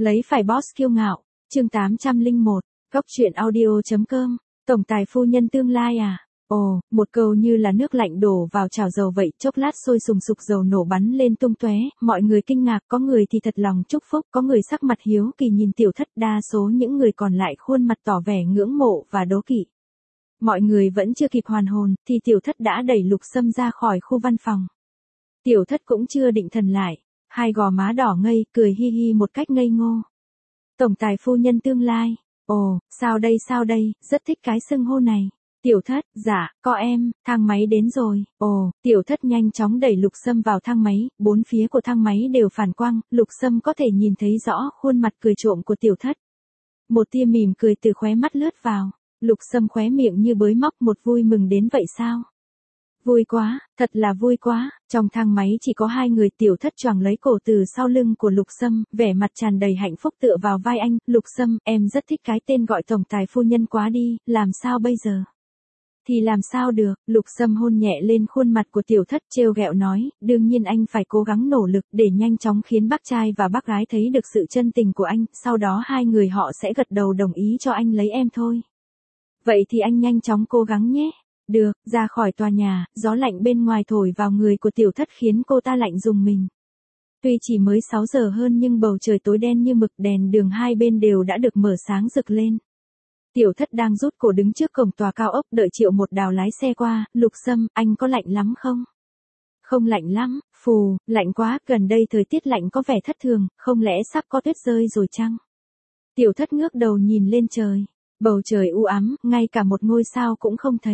Lấy phải boss kiêu ngạo, chương 801, góc truyện audio.com, tổng tài phu nhân tương lai à? Ồ, một câu như là nước lạnh đổ vào chảo dầu vậy, chốc lát sôi sùng sục dầu nổ bắn lên tung tóe, mọi người kinh ngạc, có người thì thật lòng chúc phúc, có người sắc mặt hiếu kỳ nhìn tiểu thất, đa số những người còn lại khuôn mặt tỏ vẻ ngưỡng mộ và đố kỵ. Mọi người vẫn chưa kịp hoàn hồn, thì tiểu thất đã đẩy Lục Sâm ra khỏi khu văn phòng. Tiểu thất cũng chưa định thần lại, hai gò má đỏ ngây, cười hi hi một cách ngây ngô. Tổng tài phu nhân tương lai, ồ, sao đây, rất thích cái xưng hô này. Tiểu thất, dạ, có em, thang máy đến rồi, ồ, tiểu thất nhanh chóng đẩy Lục Sâm vào thang máy, bốn phía của thang máy đều phản quang, Lục Sâm có thể nhìn thấy rõ khuôn mặt cười trộm của tiểu thất. Một tia mỉm cười từ khóe mắt lướt vào, Lục Sâm khóe miệng như bới móc, một vui mừng đến vậy sao? Vui quá, thật là vui quá, trong thang máy chỉ có hai người, tiểu thất choàng lấy cổ từ sau lưng của Lục Sâm, vẻ mặt tràn đầy hạnh phúc tựa vào vai anh, Lục Sâm, em rất thích cái tên gọi tổng tài phu nhân quá đi, làm sao bây giờ? Thì làm sao được, Lục Sâm hôn nhẹ lên khuôn mặt của tiểu thất trêu ghẹo nói, đương nhiên anh phải cố gắng nỗ lực để nhanh chóng khiến bác trai và bác gái thấy được sự chân tình của anh, sau đó hai người họ sẽ gật đầu đồng ý cho anh lấy em thôi. Vậy thì anh nhanh chóng cố gắng nhé. Được, ra khỏi tòa nhà, gió lạnh bên ngoài thổi vào người của tiểu thất khiến cô ta lạnh rùng mình. Tuy chỉ mới 6 giờ hơn nhưng bầu trời tối đen như mực, đèn đường hai bên đều đã được mở sáng rực lên. Tiểu thất đang rút cổ đứng trước cổng tòa cao ốc đợi Triệu Một Đào lái xe qua, Lục Sâm, anh có lạnh lắm không? Không lạnh lắm, phù, lạnh quá, gần đây thời tiết lạnh có vẻ thất thường, không lẽ sắp có tuyết rơi rồi chăng? Tiểu thất ngước đầu nhìn lên trời, bầu trời u ám, ngay cả một ngôi sao cũng không thấy.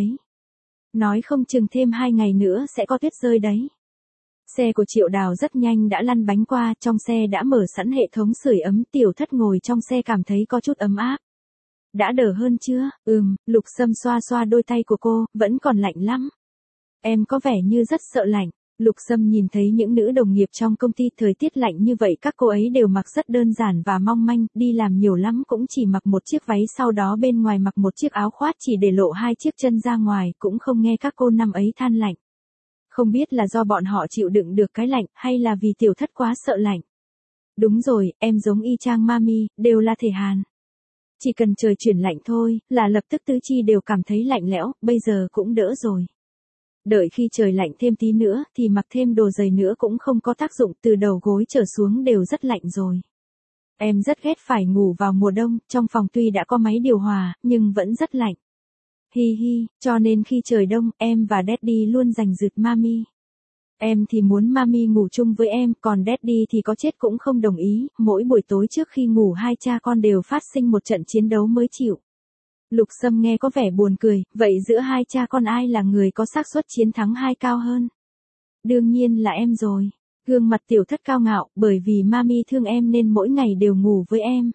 Nói không chừng thêm 2 ngày nữa sẽ có tuyết rơi đấy. Xe của Triệu Đào rất nhanh đã lăn bánh qua, trong xe đã mở sẵn hệ thống sưởi ấm, tiểu thất ngồi trong xe cảm thấy có chút ấm áp. Đã đỡ hơn chưa? Lục Sâm xoa xoa đôi tay của cô, vẫn còn lạnh lắm. Em có vẻ như rất sợ lạnh. Lục Sâm nhìn thấy những nữ đồng nghiệp trong công ty thời tiết lạnh như vậy, các cô ấy đều mặc rất đơn giản và mong manh, đi làm nhiều lắm cũng chỉ mặc một chiếc váy, sau đó bên ngoài mặc một chiếc áo khoác chỉ để lộ 2 chiếc chân ra ngoài, cũng không nghe các cô năm ấy than lạnh. Không biết là do bọn họ chịu đựng được cái lạnh, hay là vì tiểu thất quá sợ lạnh. Đúng rồi, em giống y chang Mami, đều là thể Hàn. Chỉ cần trời chuyển lạnh thôi, là lập tức tứ chi đều cảm thấy lạnh lẽo, bây giờ cũng đỡ rồi. Đợi khi trời lạnh thêm tí nữa, thì mặc thêm đồ dày nữa cũng không có tác dụng, từ đầu gối trở xuống đều rất lạnh rồi. Em rất ghét phải ngủ vào mùa đông, trong phòng tuy đã có máy điều hòa, nhưng vẫn rất lạnh. Hi hi, cho nên khi trời đông, em và Daddy luôn giành giật Mami. Em thì muốn Mami ngủ chung với em, còn Daddy thì có chết cũng không đồng ý, mỗi buổi tối trước khi ngủ hai cha con đều phát sinh một trận chiến đấu mới chịu. Lục Sâm nghe có vẻ buồn cười, vậy giữa hai cha con ai là người có xác suất chiến thắng hai cao hơn? Đương nhiên là em rồi. Gương mặt tiểu thất cao ngạo, bởi vì Mami thương em nên mỗi ngày đều ngủ với em.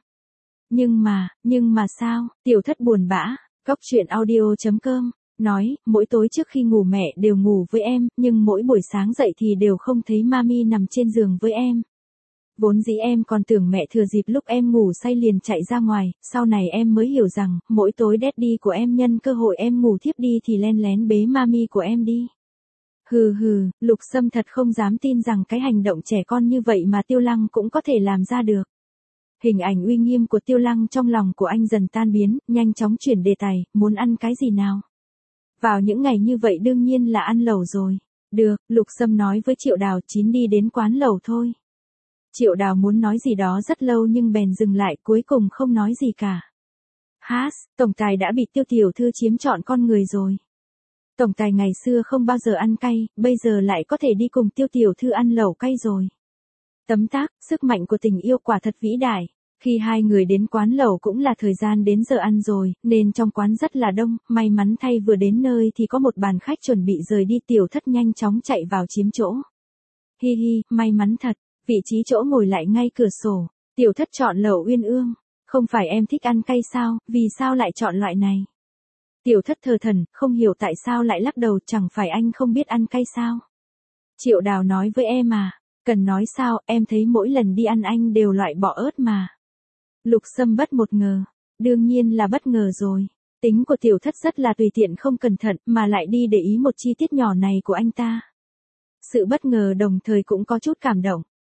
Nhưng mà sao? Tiểu thất buồn bã, góc truyện audio.com, nói, mỗi tối trước khi ngủ mẹ đều ngủ với em, nhưng mỗi buổi sáng dậy thì đều không thấy Mami nằm trên giường với em. Vốn dĩ em còn tưởng mẹ thừa dịp lúc em ngủ say liền chạy ra ngoài, sau này em mới hiểu rằng, mỗi tối Daddy của em nhân cơ hội em ngủ thiếp đi thì len lén bế Mami của em đi. Hừ, Lục Sâm thật không dám tin rằng cái hành động trẻ con như vậy mà Tiêu Lăng cũng có thể làm ra được. Hình ảnh uy nghiêm của Tiêu Lăng trong lòng của anh dần tan biến, nhanh chóng chuyển đề tài, muốn ăn cái gì nào? Vào những ngày như vậy đương nhiên là ăn lẩu rồi. Được, Lục Sâm nói với Triệu Đào, chín đi đến quán lẩu thôi. Triệu Đào muốn nói gì đó rất lâu nhưng bèn dừng lại, cuối cùng không nói gì cả. Tổng tài đã bị Tiêu tiểu thư chiếm trọn con người rồi. Tổng tài ngày xưa không bao giờ ăn cay, bây giờ lại có thể đi cùng Tiêu tiểu thư ăn lẩu cay rồi. Tấm tắc, sức mạnh của tình yêu quả thật vĩ đại. Khi hai người đến quán lẩu cũng là thời gian đến giờ ăn rồi, nên trong quán rất là đông, may mắn thay vừa đến nơi thì có một bàn khách chuẩn bị rời đi, tiểu thất nhanh chóng chạy vào chiếm chỗ. Hi hi, may mắn thật, vị trí chỗ ngồi lại ngay cửa sổ, tiểu thất chọn lẩu uyên ương, không phải em thích ăn cay sao, vì sao lại chọn loại này? Tiểu thất thờ thẩn, không hiểu tại sao lại lắc đầu, chẳng phải anh không biết ăn cay sao? Triệu Đào nói với em à, cần nói sao, em thấy mỗi lần đi ăn anh đều loại bỏ ớt mà. Lục Sâm bất một ngờ, đương nhiên là bất ngờ rồi, tính của tiểu thất rất là tùy tiện không cẩn thận mà lại đi để ý một chi tiết nhỏ này của anh ta. Sự bất ngờ đồng thời cũng có chút cảm động,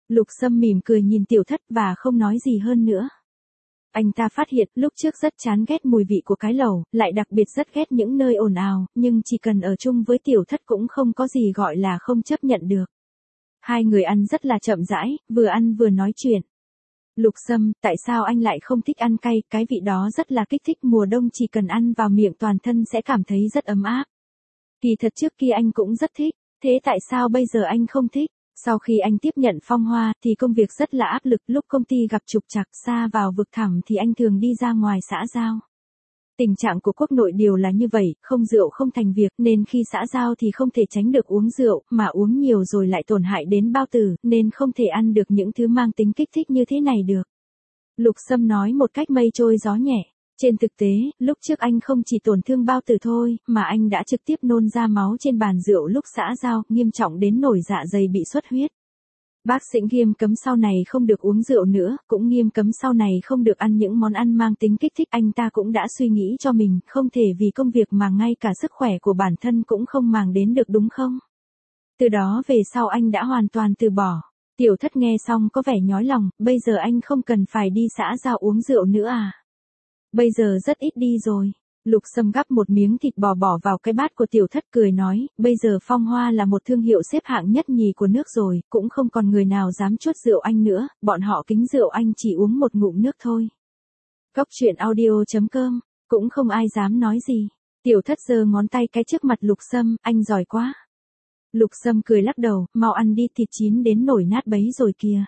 Lục Sâm mỉm cười nhìn Tiểu Thất và không nói gì hơn nữa. Anh ta phát hiện lúc trước rất chán ghét mùi vị của cái lẩu, lại đặc biệt rất ghét những nơi ồn ào, nhưng chỉ cần ở chung với Tiểu Thất cũng không có gì gọi là không chấp nhận được. Hai người ăn rất là chậm rãi, vừa ăn vừa nói chuyện. Lục Sâm, tại sao anh lại không thích ăn cay, cái vị đó rất là kích thích, mùa đông chỉ cần ăn vào miệng toàn thân sẽ cảm thấy rất ấm áp. Kỳ thật trước kia anh cũng rất thích, thế tại sao bây giờ anh không thích? Sau khi anh tiếp nhận Phong Hoa thì công việc rất là áp lực, lúc công ty gặp trục trặc xa vào vực thẳm thì anh thường đi ra ngoài xã giao. Tình trạng của quốc nội đều là như vậy, không rượu không thành việc, nên khi xã giao thì không thể tránh được uống rượu, mà uống nhiều rồi lại tổn hại đến bao tử, nên không thể ăn được những thứ mang tính kích thích như thế này được. Lục Sâm nói một cách mây trôi gió nhẹ. Trên thực tế, lúc trước anh không chỉ tổn thương bao tử thôi, mà anh đã trực tiếp nôn ra máu trên bàn rượu lúc xã giao, nghiêm trọng đến nổi dạ dày bị xuất huyết. Bác sĩ nghiêm cấm sau này không được uống rượu nữa, cũng nghiêm cấm sau này không được ăn những món ăn mang tính kích thích. Anh ta cũng đã suy nghĩ cho mình, không thể vì công việc mà ngay cả sức khỏe của bản thân cũng không màng đến được, đúng không? Từ đó về sau anh đã hoàn toàn từ bỏ. Tiểu Thất nghe xong có vẻ nhói lòng, bây giờ anh không cần phải đi xã giao uống rượu nữa à? Bây giờ rất ít đi rồi. Lục Sâm gắp một miếng thịt bò bỏ vào cái bát của Tiểu Thất cười nói, bây giờ Phong Hoa là một thương hiệu xếp hạng nhất nhì của nước rồi, cũng không còn người nào dám chuốt rượu anh nữa, bọn họ kính rượu anh chỉ uống một ngụm nước thôi. Cốc truyện audio.com, cũng không ai dám nói gì. Tiểu Thất giơ ngón tay cái trước mặt Lục Sâm, anh giỏi quá. Lục Sâm cười lắc đầu, mau ăn đi, thịt chín đến nổi nát bấy rồi kìa.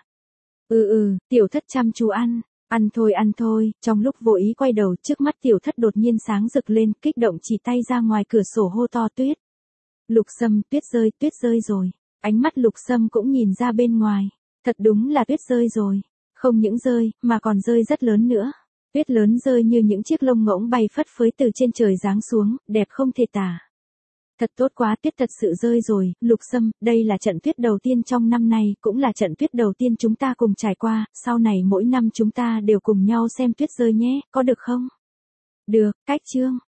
Tiểu Thất chăm chú ăn. Ăn thôi, trong lúc vô ý quay đầu trước mắt Tiểu Thất đột nhiên sáng rực lên, kích động chỉ tay ra ngoài cửa sổ hô to tuyết. Lục Sâm, tuyết rơi rồi. Ánh mắt Lục Sâm cũng nhìn ra bên ngoài. Thật đúng là tuyết rơi rồi. Không những rơi, mà còn rơi rất lớn nữa. Tuyết lớn rơi như những chiếc lông ngỗng bay phất phới từ trên trời giáng xuống, đẹp không thể tả. Thật tốt quá, tuyết thật sự rơi rồi, Lục Sâm, đây là trận tuyết đầu tiên trong năm nay, cũng là trận tuyết đầu tiên chúng ta cùng trải qua, sau này mỗi năm chúng ta đều cùng nhau xem tuyết rơi nhé, có được không? Được, cách chương.